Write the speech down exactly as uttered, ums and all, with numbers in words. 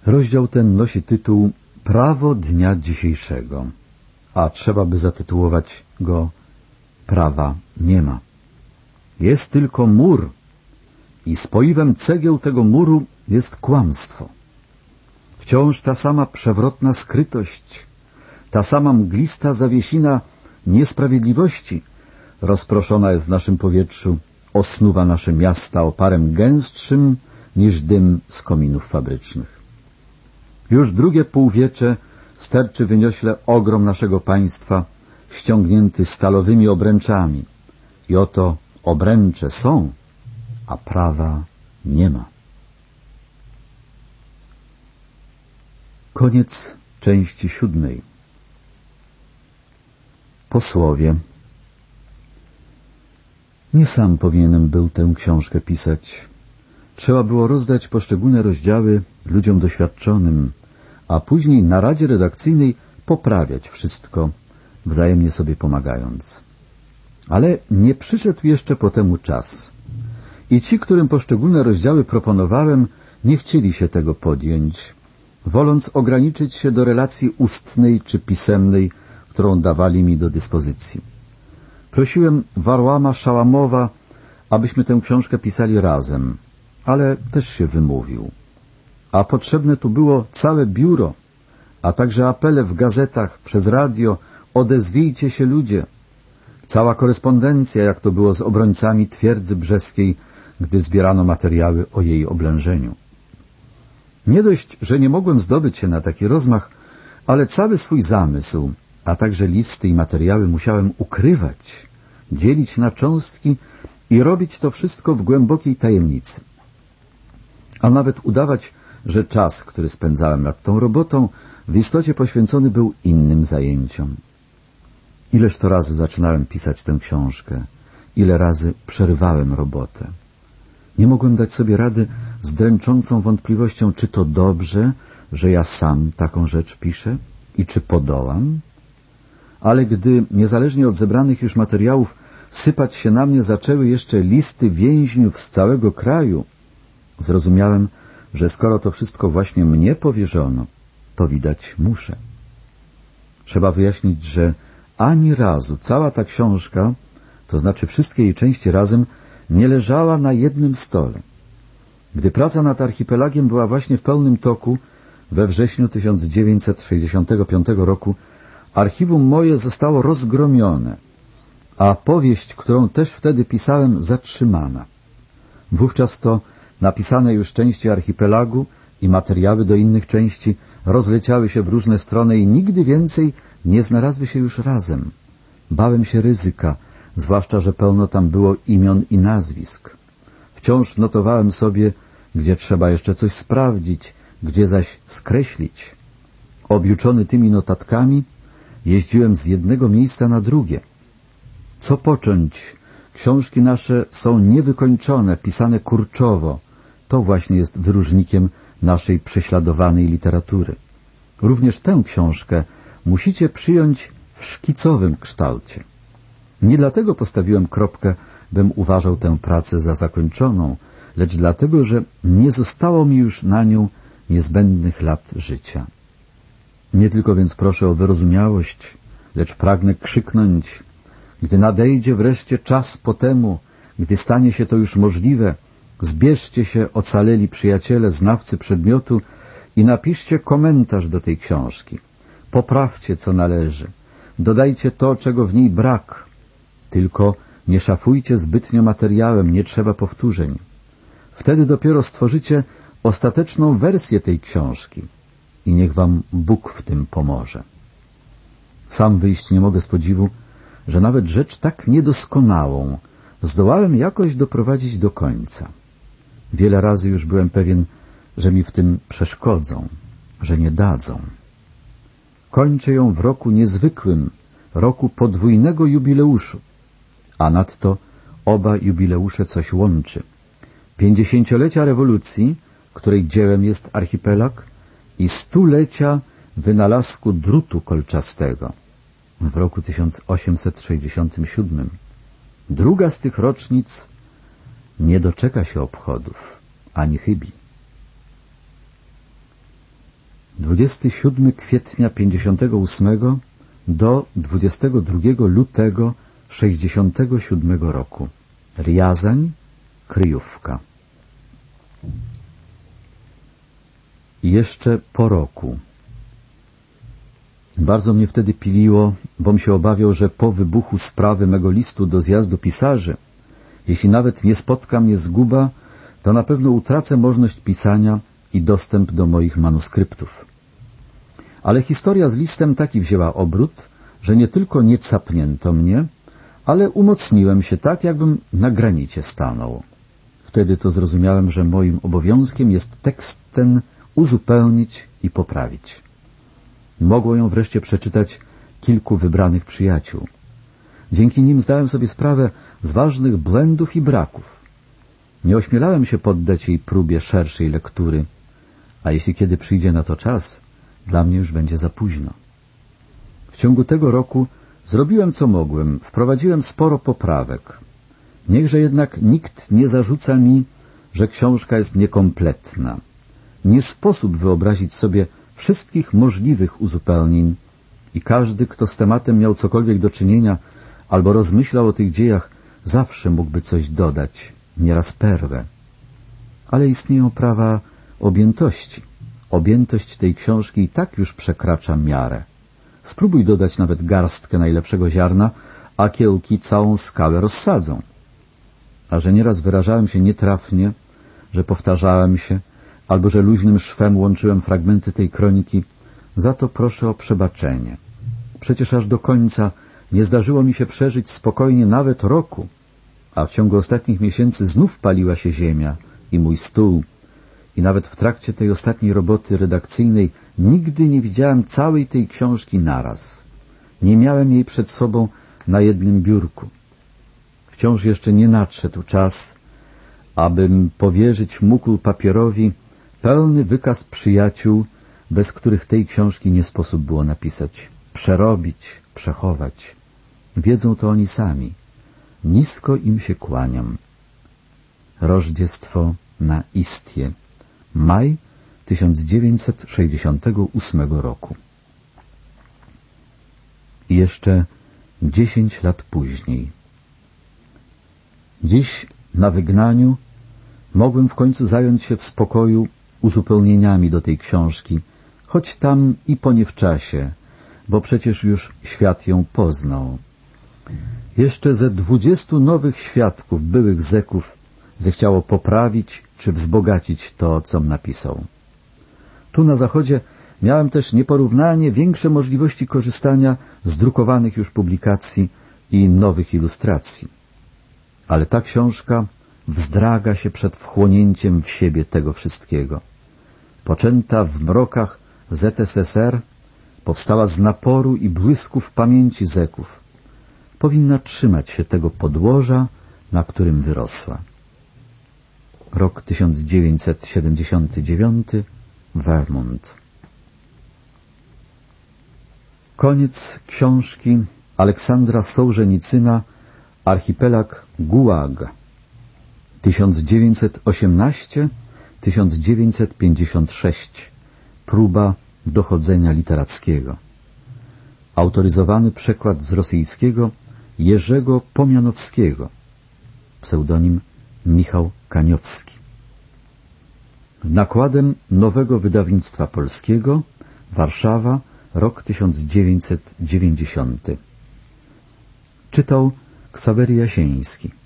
Rozdział ten nosi tytuł Prawo dnia dzisiejszego, a trzeba by zatytułować go Prawa nie ma. Jest tylko mur i spoiwem cegieł tego muru jest kłamstwo. Wciąż ta sama przewrotna skrytość, ta sama mglista zawiesina niesprawiedliwości rozproszona jest w naszym powietrzu, osnuwa nasze miasta oparem gęstszym niż dym z kominów fabrycznych. Już drugie półwiecze sterczy wyniośle ogrom naszego państwa, ściągnięty stalowymi obręczami. I oto obręcze są, a prawa nie ma. Koniec części siódmej. Posłowie. Nie sam powinienem był tę książkę pisać. Trzeba było rozdać poszczególne rozdziały ludziom doświadczonym, a później na radzie redakcyjnej poprawiać wszystko, wzajemnie sobie pomagając. Ale nie przyszedł jeszcze po temu czas. I ci, którym poszczególne rozdziały proponowałem, nie chcieli się tego podjąć, woląc ograniczyć się do relacji ustnej czy pisemnej, którą dawali mi do dyspozycji. Prosiłem Warłama Szałamowa, abyśmy tę książkę pisali razem, ale też się wymówił. A potrzebne tu było całe biuro, a także apele w gazetach, przez radio, odezwijcie się ludzie. Cała korespondencja, jak to było z obrońcami twierdzy brzeskiej, gdy zbierano materiały o jej oblężeniu. Nie dość, że nie mogłem zdobyć się na taki rozmach, ale cały swój zamysł, a także listy i materiały musiałem ukrywać, dzielić na cząstki i robić to wszystko w głębokiej tajemnicy. A nawet udawać, że czas, który spędzałem nad tą robotą, w istocie poświęcony był innym zajęciom. Ileż to razy zaczynałem pisać tę książkę, ile razy przerywałem robotę. Nie mogłem dać sobie rady z dręczącą wątpliwością, czy to dobrze, że ja sam taką rzecz piszę i czy podołam. Ale gdy, niezależnie od zebranych już materiałów, sypać się na mnie zaczęły jeszcze listy więźniów z całego kraju, zrozumiałem, że skoro to wszystko właśnie mnie powierzono, to widać muszę. Trzeba wyjaśnić, że ani razu cała ta książka, to znaczy wszystkie jej części razem, nie leżała na jednym stole. Gdy praca nad archipelagiem była właśnie w pełnym toku, we wrześniu tysiąc dziewięćset sześćdziesiątego piątego roku archiwum moje zostało rozgromione, a powieść, którą też wtedy pisałem, zatrzymana. Wówczas to napisane już części archipelagu i materiały do innych części rozleciały się w różne strony i nigdy więcej nie znalazły się już razem. Bałem się ryzyka, zwłaszcza, że pełno tam było imion i nazwisk. Wciąż notowałem sobie, gdzie trzeba jeszcze coś sprawdzić, gdzie zaś skreślić. Objuczony tymi notatkami, jeździłem z jednego miejsca na drugie. Co począć? Książki nasze są niewykończone, pisane kurczowo. To właśnie jest wyróżnikiem naszej prześladowanej literatury. Również tę książkę musicie przyjąć w szkicowym kształcie. Nie dlatego postawiłem kropkę, bym uważał tę pracę za zakończoną, lecz dlatego, że nie zostało mi już na nią niezbędnych lat życia. Nie tylko więc proszę o wyrozumiałość, lecz pragnę krzyknąć, gdy nadejdzie wreszcie czas po temu, gdy stanie się to już możliwe, zbierzcie się, ocaleli przyjaciele, znawcy przedmiotu i napiszcie komentarz do tej książki. Poprawcie, co należy. Dodajcie to, czego w niej brak. Tylko nie szafujcie zbytnio materiałem, nie trzeba powtórzeń. Wtedy dopiero stworzycie ostateczną wersję tej książki i niech wam Bóg w tym pomoże. Sam wyjść nie mogę z podziwu, że nawet rzecz tak niedoskonałą zdołałem jakoś doprowadzić do końca. Wiele razy już byłem pewien, że mi w tym przeszkodzą, że nie dadzą. Kończę ją w roku niezwykłym, roku podwójnego jubileuszu, a nadto oba jubileusze coś łączy. Pięćdziesięciolecia rewolucji, której dziełem jest archipelag, i stulecia wynalazku drutu kolczastego w roku tysiąc osiemset sześćdziesiątym siódmym. Druga z tych rocznic nie doczeka się obchodów, ani chybi. dwudziestego siódmego kwietnia pięćdziesiątego ósmego do dwudziestego drugiego lutego sześćdziesiątego siódmego roku. Riazań, kryjówka. I jeszcze po roku. Bardzo mnie wtedy piliło, bom się obawiał, że po wybuchu sprawy mego listu do zjazdu pisarzy, jeśli nawet nie spotka mnie zguba, to na pewno utracę możliwość pisania i dostęp do moich manuskryptów. Ale historia z listem taki wzięła obrót, że nie tylko nie capnięto mnie, ale umocniłem się tak, jakbym na granicie stanął. Wtedy to zrozumiałem, że moim obowiązkiem jest tekst ten uzupełnić i poprawić. Mogło ją wreszcie przeczytać kilku wybranych przyjaciół. Dzięki nim zdałem sobie sprawę z ważnych błędów i braków. Nie ośmielałem się poddać jej próbie szerszej lektury, a jeśli kiedy przyjdzie na to czas, dla mnie już będzie za późno. W ciągu tego roku zrobiłem co mogłem, wprowadziłem sporo poprawek. Niechże jednak nikt nie zarzuca mi, że książka jest niekompletna. Nie sposób wyobrazić sobie wszystkich możliwych uzupełnień i każdy, kto z tematem miał cokolwiek do czynienia albo rozmyślał o tych dziejach, zawsze mógłby coś dodać, nieraz perłę. Ale istnieją prawa objętości. Objętość tej książki i tak już przekracza miarę. Spróbuj dodać nawet garstkę najlepszego ziarna, a kiełki całą skałę rozsadzą. A że nieraz wyrażałem się nietrafnie, że powtarzałem się, albo że luźnym szwem łączyłem fragmenty tej kroniki, za to proszę o przebaczenie. Przecież aż do końca nie zdarzyło mi się przeżyć spokojnie nawet roku, a w ciągu ostatnich miesięcy znów paliła się ziemia i mój stół. I nawet w trakcie tej ostatniej roboty redakcyjnej nigdy nie widziałem całej tej książki naraz. Nie miałem jej przed sobą na jednym biurku. Wciąż jeszcze nie nadszedł czas, abym powierzyć mógł papierowi pełny wykaz przyjaciół, bez których tej książki nie sposób było napisać, przerobić, przechować. Wiedzą to oni sami. Nisko im się kłaniam. Rożdziestwo na Istwie. Maj tysiąc dziewięćset sześćdziesiątego ósmego roku. I jeszcze dziesięć lat później. Dziś na wygnaniu mogłem w końcu zająć się w spokoju uzupełnieniami do tej książki, choć tam i po nie w czasie, bo przecież już świat ją poznał. Jeszcze ze dwudziestu nowych świadków, byłych zeków, zechciało poprawić czy wzbogacić to, com napisał. Tu na zachodzie miałem też nieporównanie większe możliwości korzystania z drukowanych już publikacji i nowych ilustracji. Ale ta książka wzdraga się przed wchłonięciem w siebie tego wszystkiego. Poczęta w mrokach Z S S R, powstała z naporu i błysku w pamięci zeków. Powinna trzymać się tego podłoża, na którym wyrosła. Rok tysiąc dziewięćset siedemdziesiąty dziewiąty, Vermont. Koniec książki Aleksandra Sołżenicyna Archipelag Gułag tysiąc dziewięćset osiemnasty do tysiąc dziewięćset pięćdziesiątego szóstego. Próba dochodzenia literackiego. Autoryzowany przekład z rosyjskiego Jerzego Pomianowskiego. Pseudonim Michał Kaniowski. Nakładem Nowego Wydawnictwa Polskiego, Warszawa, rok tysiąc dziewięćset dziewięćdziesiąty. Czytał Ksawery Jasieński.